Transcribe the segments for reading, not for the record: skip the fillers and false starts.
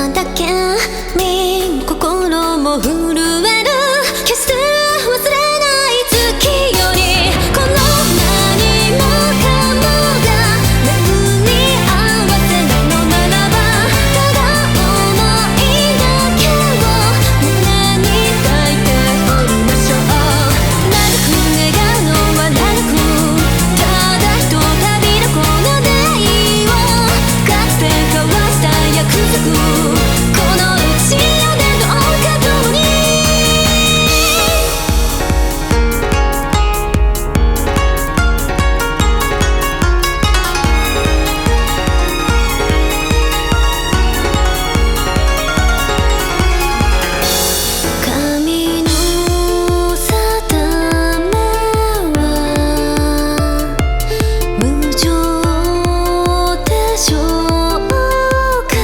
なだけ身も心も震える決して忘れない月よりこの何もかもが巡り合わせなのならばただ想いだけを胸に抱いておりましょう長く願うのは長くただひとたびのこの出会いをかつて交わした約束この1年の角に神の定めは無常でしょうか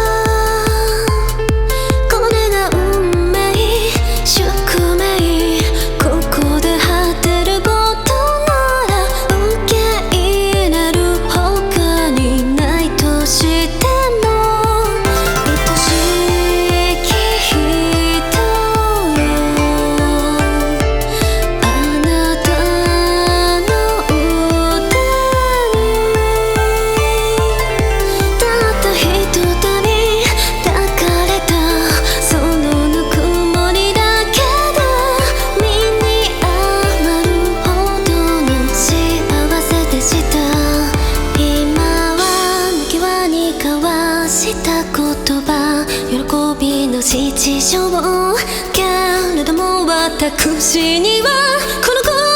これが運命宿命ここで果てることなら受け入れる他にないとしても愛しき人よあなたの歌にたったひとたび抱かれたそのぬくもりだけで身に余るほどの幸せでした今は抜き輪に交わした言葉喜びの七情けれども私にはこの声